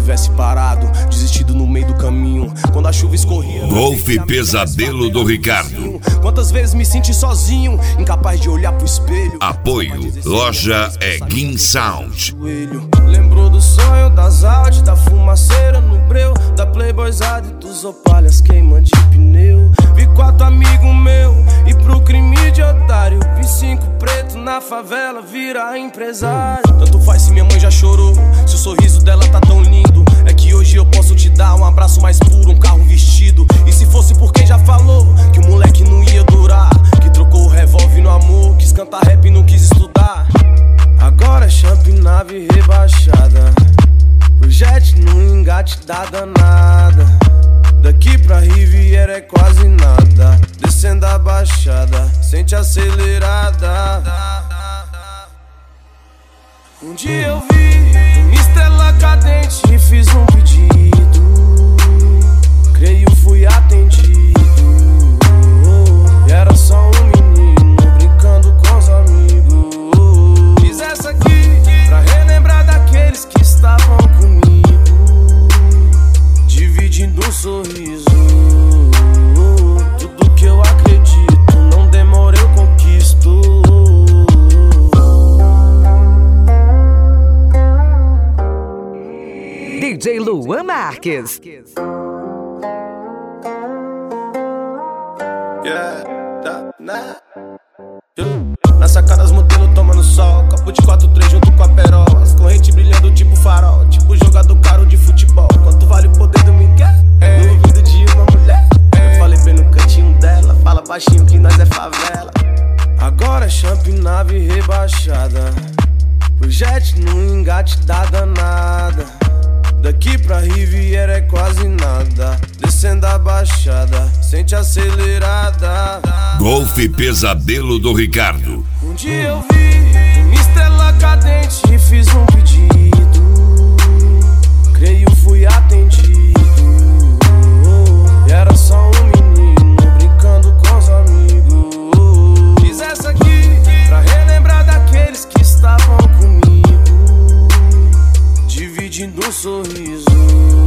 tivesse parado, desistido no meio do caminho, quando a chuva escorria. Golf Pesadelo do Ricardo. Quantas vezes me senti sozinho, incapaz de olhar pro espelho. Apoio Loja Egin Sound. Lembrou do sonho, das Audi, da fumaceira no breu, da Playboyzada e dos opalhas queima de pneu. Vi 4 amigos meus e pro crime de otário, vi 5 preto na favela virar empresário. Tanto faz se minha mãe já chorou, se o sorriso dela tá tão lindo. É que hoje eu posso te dar um abraço mais puro, um carro vestido. E se fosse por quem já falou que o moleque não ia durar, que trocou o revólver no amor, quis cantar rap e não quis estudar. Agora é champ, nave rebaixada, o jet no engate da danada. Daqui pra Riviera é quase nada, descendo a baixada, sente acelerada. Um dia eu vi uma estrela cadente e fiz um pedido, creio fui atendido. E era só um menino brincando com os amigos. Fiz essa aqui pra relembrar daqueles que estavam comigo, dividindo um sorriso. Tudo que eu acredito, não demora eu conquisto. DJ Luan Marques. Na sacada as modelos tomando sol, copo de 4-3 junto com a perola, as correntes brilhando tipo farol, tipo jogador caro de futebol. Quanto vale o poder do Miguel? No ouvido de uma mulher. Eu falei bem no cantinho dela, fala baixinho que nós é favela. Agora é champ, nave rebaixada, o jet no engate da danada. Daqui pra Riviera é quase nada, descendo a baixada, sente acelerada. Golf Pesadelo do Ricardo. Um dia eu vi uma estrela cadente e fiz um pedido, creio fui atendido. E era só um menino brincando com os amigos. Fiz essa aqui pra relembrar daqueles que estavam comigo, dividindo um sorriso.